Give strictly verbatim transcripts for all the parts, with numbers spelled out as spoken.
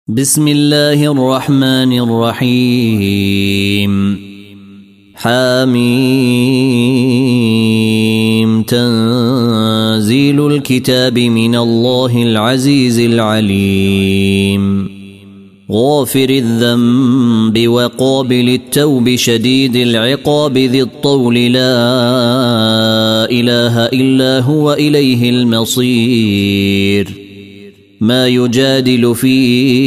بسم الله الرحمن الرحيم. حاميم تنزيل الكتاب من الله العزيز العليم غافر الذنب وقابل التوب شديد العقاب ذي الطول لا إله إلا هو إليه المصير. ما يجادل في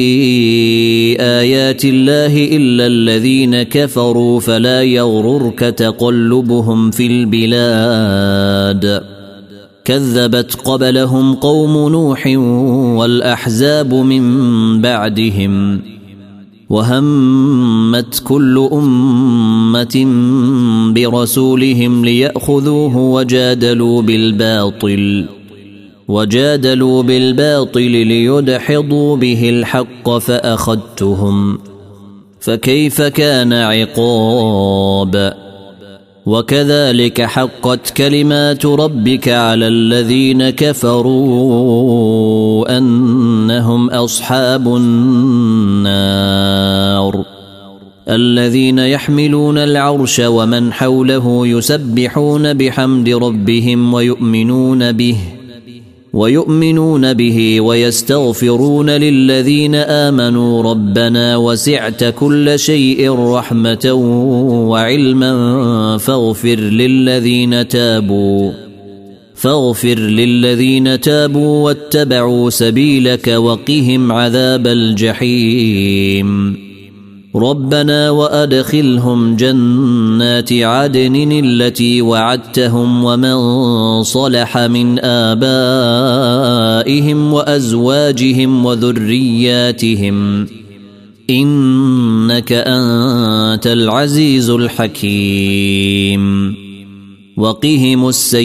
آيات الله إلا الذين كفروا فلا يغررك تقلبهم في البلاد. كذبت قبلهم قوم نوح والأحزاب من بعدهم وهمت كل أمة برسولهم ليأخذوه وجادلوا بالباطل وجادلوا بالباطل ليدحضوا به الحق فأخذتهم فكيف كان عقاب. وكذلك حقت كلمات ربك على الذين كفروا أنهم أصحاب النار الذين يحملون العرش ومن حوله يسبحون بحمد ربهم ويؤمنون به ويؤمنون به ويستغفرون للذين آمنوا ربنا وسعت كل شيء رحمة وعلما فاغفر للذين تابوا فاغفر للذين تابوا واتبعوا سبيلك وقهم عذاب الجحيم. ربنا وأدخلهم جنات عدن التي وعدتهم ومن صلح من آبائهم وأزواجهم وذرياتهم إنك أنت العزيز الحكيم. وقهم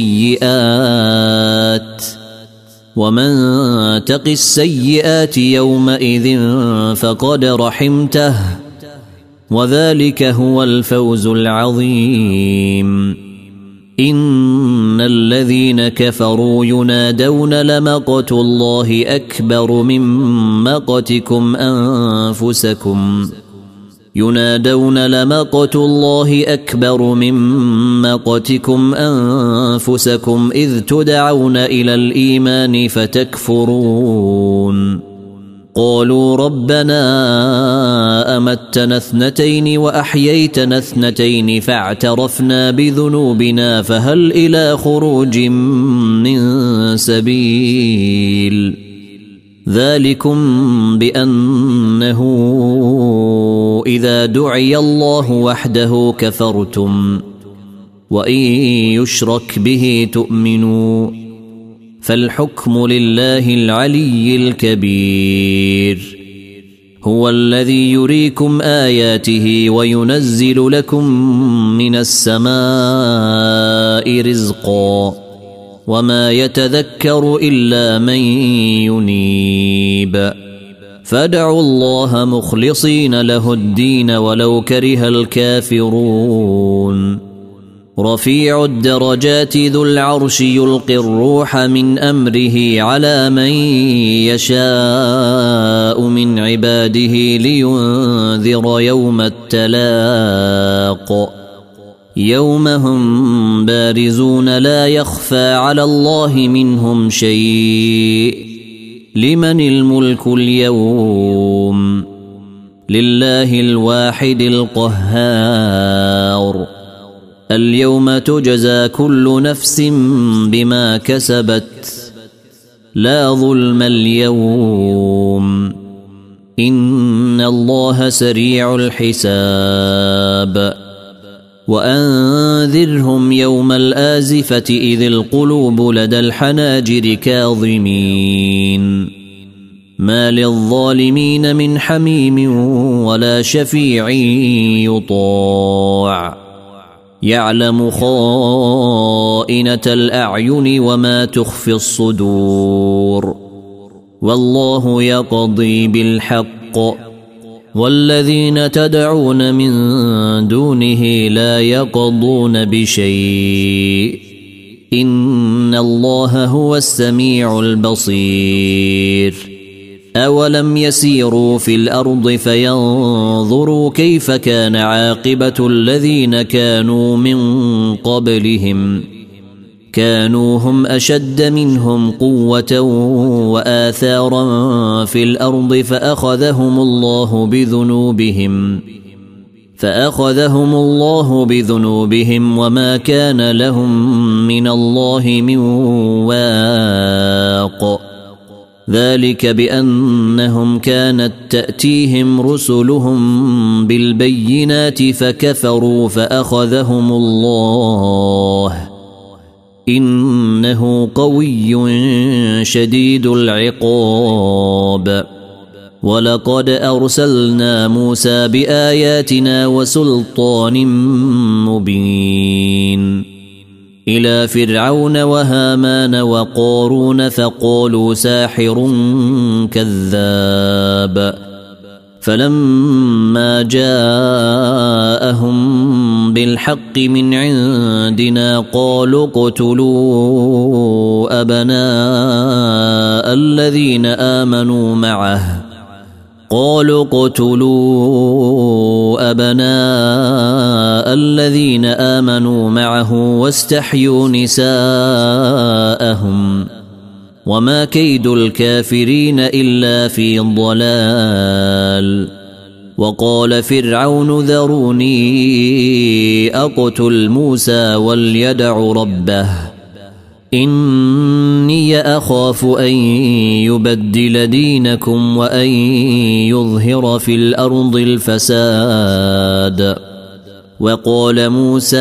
السيئات ومن تق السيئات يومئذ فقد رحمته وذلك هو الفوز العظيم. إن الذين كفروا ينادون لمقت الله أكبر من مقتكم أنفسكم ينادون لمقت الله أكبر من مقتكم أنفسكم إذ تدعون إلى الإيمان فتكفرون. قالوا ربنا أمتنا اثنتين وأحييتنا اثنتين فاعترفنا بذنوبنا فهل إلى خروج من سبيل. ذلكم بأنه إذا دعي الله وحده كفرتم وإن يشرك به تؤمنوا فالحكم لله العلي الكبير. هو الذي يريكم آياته وينزل لكم من السماء رزقا وما يتذكر إلا من ينيب. فادعوا الله مخلصين له الدين ولو كره الكافرون. رفيع الدرجات ذو العرش يلقي الروح من أمره على من يشاء من عباده لينذر يوم التلاق يوم هم بارزون لا يخفى على الله منهم شيء. لمن الملك اليوم لله الواحد القهار. اليوم تجزى كل نفس بما كسبت لا ظلم اليوم إن الله سريع الحساب. وأنذرهم يوم الآزفة إذ القلوب لدى الحناجر كاظمين ما للظالمين من حميم ولا شفيع يطاع يعلم خائنة الأعين وما تخفي الصدور. والله يقضي بالحق والذين تدعون من دونه لا يقضون بشيء إن الله هو السميع البصير. أولم يسيروا في الأرض فينظروا كيف كان عاقبة الذين كانوا من قبلهم كانوا هم أشد منهم قوة وآثارا في الأرض فأخذهم الله بذنوبهم فأخذهم الله بذنوبهم وما كان لهم من الله من واق ذلك بأنهم كانت تأتيهم رسلهم بالبينات فكفروا فأخذهم الله إنه قوي شديد العقاب ولقد أرسلنا موسى بآياتنا وسلطان مبين إلى فرعون وهامان وقارون فقالوا ساحر كذاب فلما جاءهم بالحق من عندنا قالوا اقتلوا أبناء الذين آمنوا معه قالوا اقتلوا أبناء الذين آمنوا معه واستحيوا نساءهم وما كيد الكافرين إلا في ضلال وقال فرعون ذروني أقتل موسى وليدع ربه إني أخاف أن يبدل دينكم وأن يظهر في الأرض الفساد وقال موسى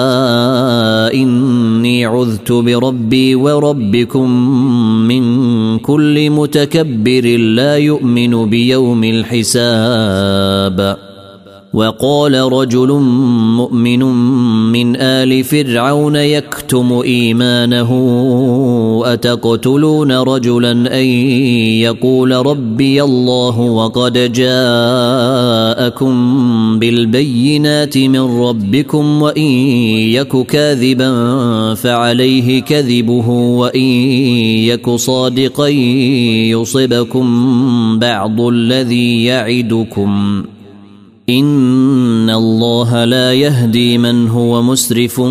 إني عذت بربي وربكم من كل متكبر لا يؤمن بيوم الحساب وقال رجل مؤمن من آل فرعون يكتم إيمانه أتقتلون رجلا أن يقول ربي الله وقد جاءكم بالبينات من ربكم وإن يك كاذبا فعليه كذبه وإن يك صادقا يصبكم بعض الذي يعدكم إن الله لا يهدي من هو مسرف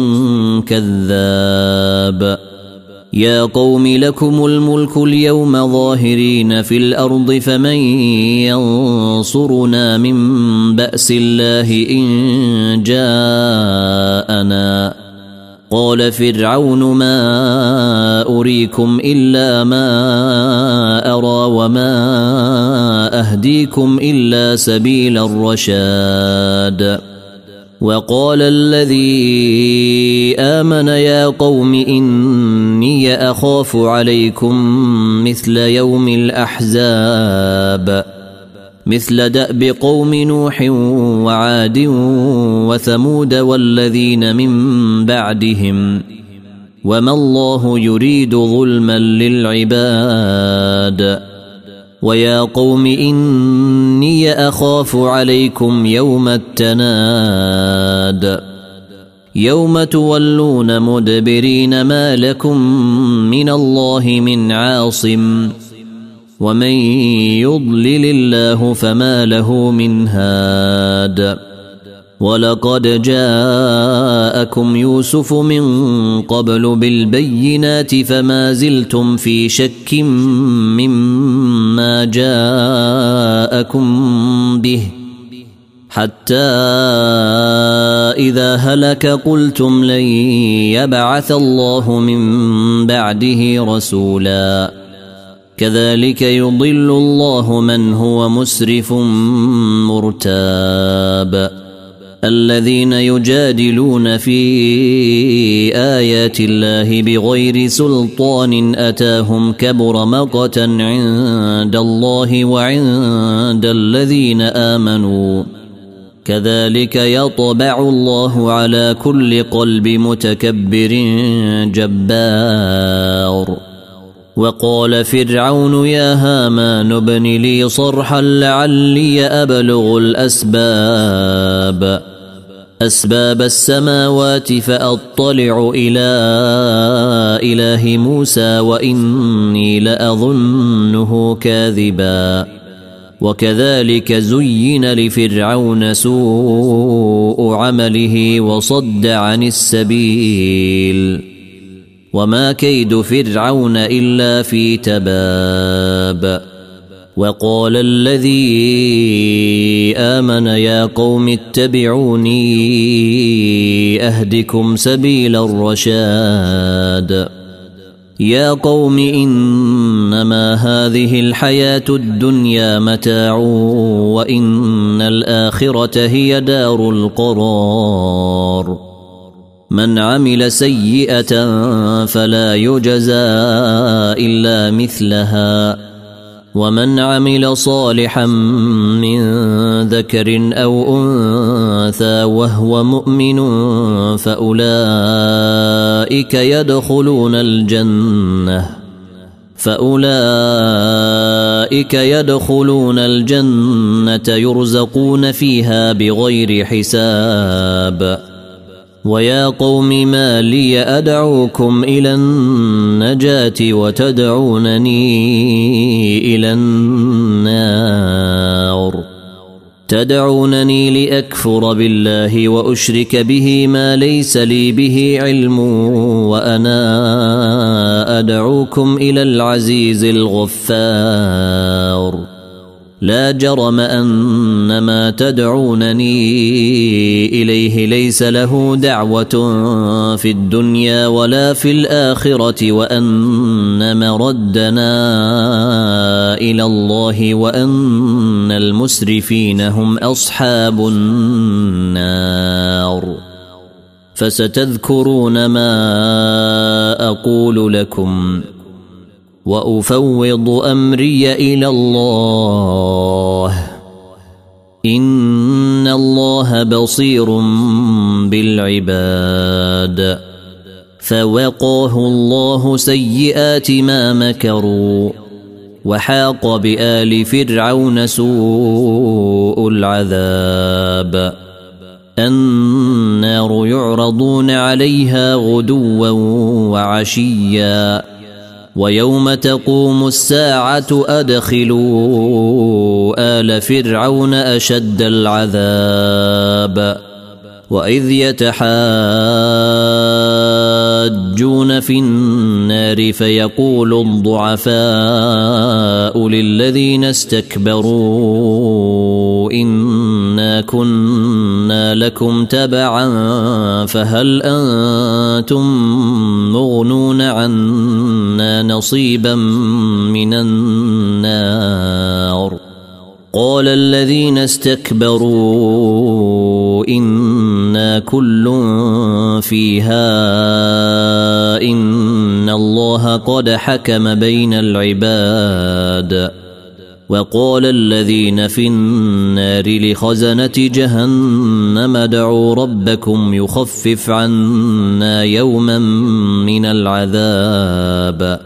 كذاب يا قوم لكم الملك اليوم ظاهرين في الأرض فمن ينصرنا من بأس الله إن جاءنا قال فرعون ما أريكم إلا ما أرى وما أهديكم إلا سبيل الرشاد وقال الذي آمن يا قوم إني أخاف عليكم مثل يوم الأحزاب مثل دأب قوم نوح وعاد وثمود والذين من بعدهم وما الله يريد ظلما للعباد ويا قوم إني أخاف عليكم يوم التناد يوم تولون مدبرين ما لكم من الله من عاصم ومن يضلل الله فما له من هاد ولقد جاءكم يوسف من قبل بالبينات فما زلتم في شك مما جاءكم به حتى إذا هلك قلتم لن يبعث الله من بعده رسولا كذلك يضل الله من هو مسرف مرتاب الذين يجادلون في آيات الله بغير سلطان أتاهم كبر مقتا عند الله وعند الذين آمنوا كذلك يطبع الله على كل قلب متكبر جبار وقال فرعون يا هامان ابن لي صرحا لعلي أبلغ الأسباب أسباب السماوات فأطلع إلى إله موسى وإني لأظنه كاذبا وكذلك زين لفرعون سوء عمله وصد عن السبيل وما كيد فرعون إلا في تباب وقال الذي آمن يا قوم اتبعوني أهدكم سبيل الرشاد يا قوم إنما هذه الحياة الدنيا متاع وإن الآخرة هي دار القرار من عمل سيئة فلا يجزى إلا مثلها ومن عمل صالحا من ذكر أو أنثى وهو مؤمن فأولئك يدخلون الجنة فأولئك يدخلون الجنة يرزقون فيها بغير حساب ويا قوم ما لي أدعوكم إلى النجاة وتدعونني إلى النار تدعونني لأكفر بالله وأشرك به ما ليس لي به علم وأنا أدعوكم إلى العزيز الغفار لا جرم أن ما تدعونني إليه ليس له دعوة في الدنيا ولا في الآخرة وأن مردنا إلى الله وأن المسرفين هم أصحاب النار فستذكرون ما أقول لكم وأفوض أمري إلى الله إن الله بصير بالعباد فوقاه الله سيئات ما مكروا وحاق بآل فرعون سوء العذاب النار يعرضون عليها غدوا وعشيا ويوم تقوم الساعة أدخلوا آل فرعون أشد العذاب وإذ يتحاجون في النار فيقول الضعفاء للذين استكبروا إنا كنا لكم تبعا فهل أنتم مغنون عنا نصيبا من النار قال الذين استكبروا إنا كل فيها إن الله قد حكم بين العباد وقال الذين في النار لخزنة جهنم ادعوا ربكم يخفف عنا يوما من العذاب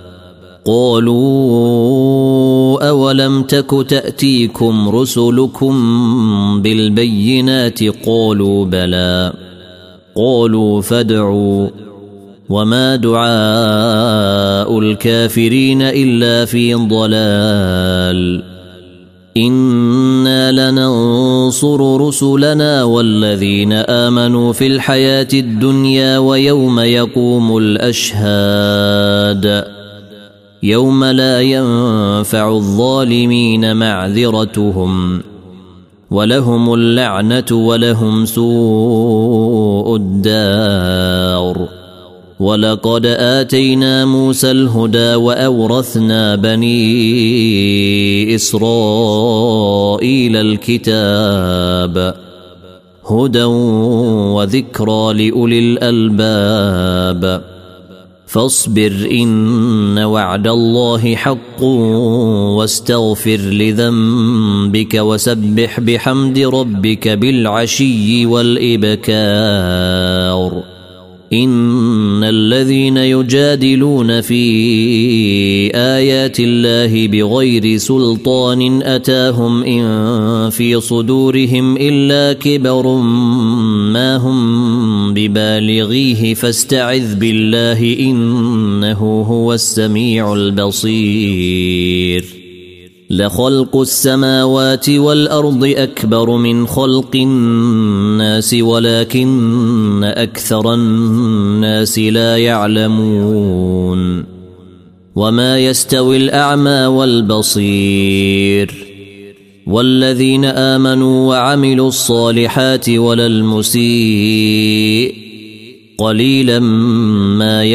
قالوا أولم تك تأتيكم رسلكم بالبينات قالوا بلى قالوا فادعوا وما دعاء الكافرين إلا في ضلال إنا لننصر رسلنا والذين آمنوا في الحياة الدنيا ويوم يقوم الأشهاد يوم لا ينفع الظالمين معذرتهم ولهم اللعنة ولهم سوء الدار ولقد آتينا موسى الهدى وأورثنا بني إسرائيل الكتاب هدى وذكرى لأولي الألباب فاصبر إن وعد الله حق واستغفر لذنبك وسبح بحمد ربك بالعشي والإبكار إن الذين يجادلون في آيات الله بغير سلطان أتاهم إن في صدورهم إلا كبر ما هم ببالغيه فاستعذ بالله إنه هو السميع البصير لخلق السماوات والأرض أكبر من خلق الناس ولكن أكثر الناس لا يعلمون وما يستوي الأعمى والبصير والذين آمنوا وعملوا الصالحات ولا المسيء قليلا ما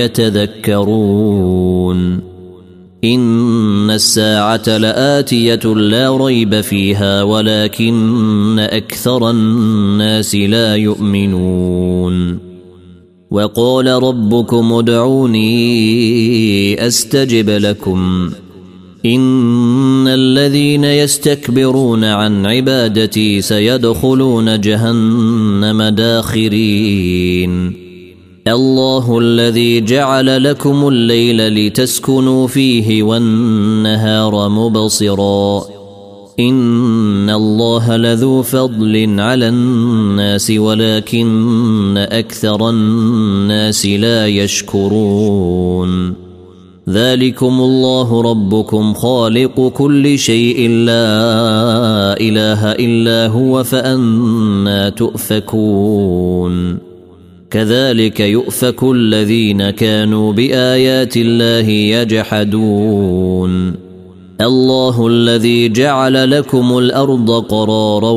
يتذكرون إن الساعة لآتية لا ريب فيها ولكن أكثر الناس لا يؤمنون وقال ربكم ادعوني أستجب لكم إن الذين يستكبرون عن عبادتي سيدخلون جهنم داخرين الله الذي جعل لكم الليل لتسكنوا فيه والنهار مبصرا إن الله لذو فضل على الناس ولكن أكثر الناس لا يشكرون ذلكم الله ربكم خالق كل شيء لا إله إلا هو فأنى تؤفكون كذلك يؤفك الذين كانوا بآيات الله يجحدون الله الذي جعل لكم الأرض قرارا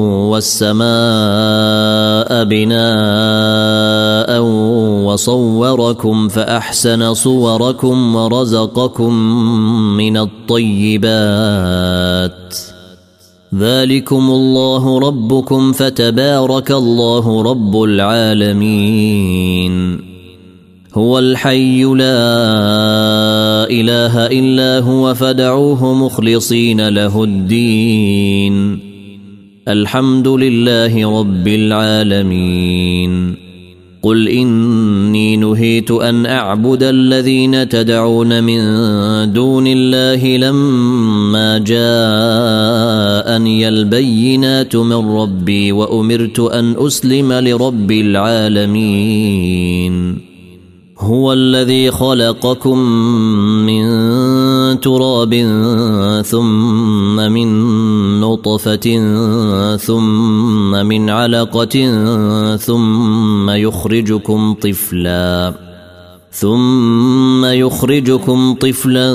والسماء بناء وصوركم فأحسن صوركم ورزقكم من الطيبات ذلكم الله ربكم فتبارك الله رب العالمين هو الحي لا إله إلا هو فادعوه مخلصين له الدين الحمد لله رب العالمين قل إني نهيت أن أعبد الذين تدعون من دون الله لما جاءني البينات من ربي وأمرت أن أسلم لرب العالمين هو الذي خلقكم من تراب ثم من نطفة ثم من علقة ثم يخرجكم طفلا ثم يخرجكم طفلا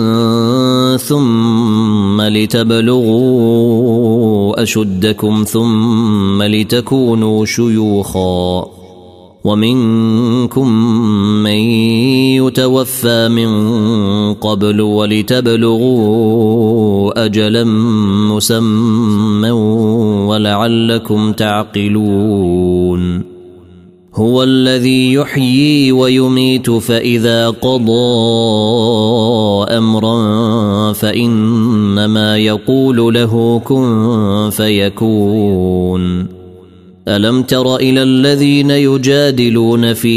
ثم لتبلغوا أشدكم ثم لتكونوا شيوخا ومنكم من يتوفى من قبل ولتبلغوا أجلا مسمى ولعلكم تعقلون هو الذي يحيي ويميت فإذا قضى أمرا فإنما يقول له كن فيكون ألم تر إلى الذين يجادلون في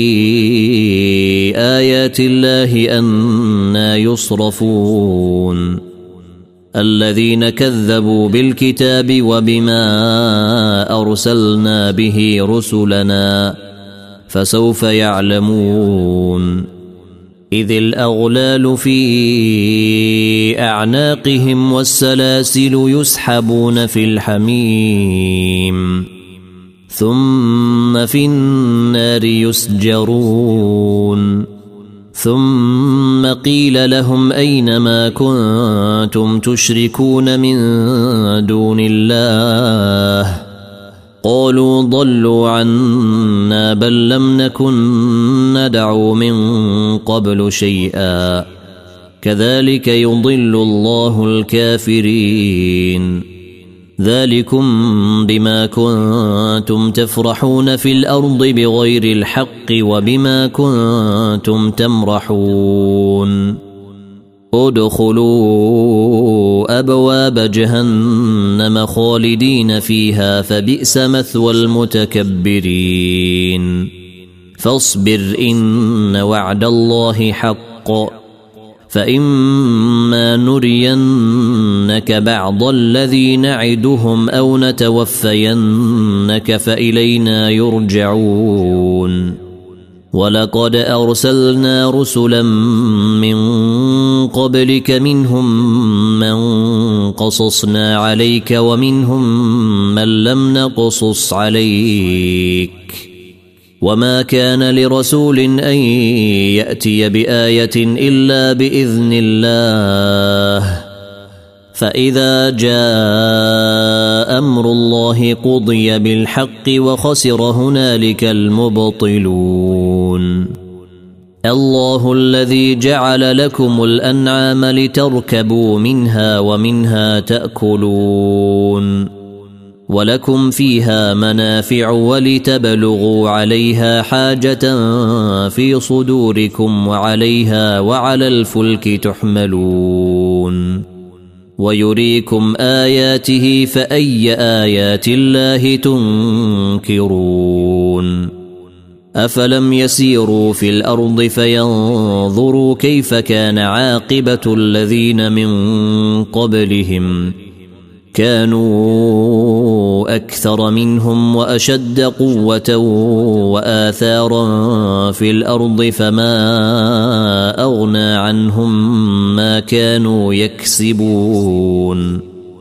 آيات الله أنى يصرفون الذين كذبوا بالكتاب وبما أرسلنا به رسلنا فسوف يعلمون إذ الأغلال في أعناقهم والسلاسل يسحبون في الحميم ثم في النار يسجرون ثم قيل لهم أين ما كنتم تشركون من دون الله قالوا ضلوا عنا بل لم نكن ندعو من قبل شيئا كذلك يضل الله الكافرين ذلكم بما كنتم تفرحون في الأرض بغير الحق وبما كنتم تمرحون ادخلوا أبواب جهنم خالدين فيها فبئس مثوى المتكبرين فاصبر إن وعد الله حق فإما نرينك بعض الذي نعدهم أو نتوفينك فإلينا يرجعون ولقد أرسلنا رسلا من قبلك منهم من قصصنا عليك ومنهم من لم نقصص عليك وما كان لرسول أن يأتي بآية إلا بإذن الله فإذا جاء أمر الله قضي بالحق وخسر هنالك المبطلون الله الذي جعل لكم الأنعام لتركبوا منها ومنها تأكلون ولكم فيها منافع ولتبلغوا عليها حاجة في صدوركم وعليها وعلى الفلك تحملون ويريكم آياته فأي آيات الله تنكرون أفلم يسيروا في الأرض فينظروا كيف كان عاقبة الذين من قبلهم كانوا أكثر منهم وأشد قوة وآثارا في الأرض فما أغنى عنهم ما كانوا يكسبون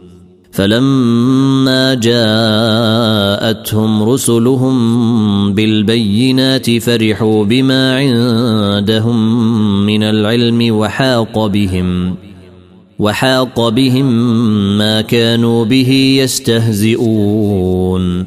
فلما جاءتهم رسلهم بالبينات فرحوا بما عندهم من العلم وحاق بهم وحاق بهم ما كانوا به يستهزئون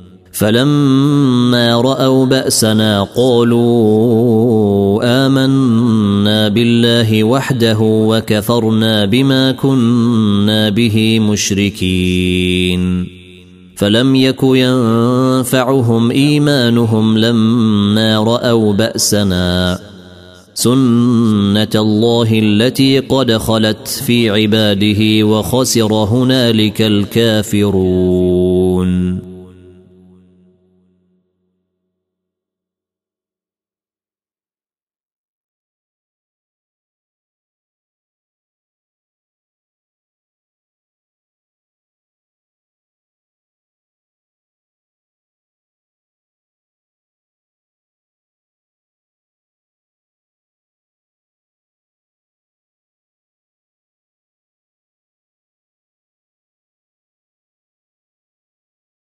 فلما رأوا بأسنا قالوا آمنا بالله وحده وكفرنا بما كنا به مشركين فلم يك ينفعهم إيمانهم لما رأوا بأسنا سنة الله التي قد خلت في عباده وخسر هنالك الكافرون.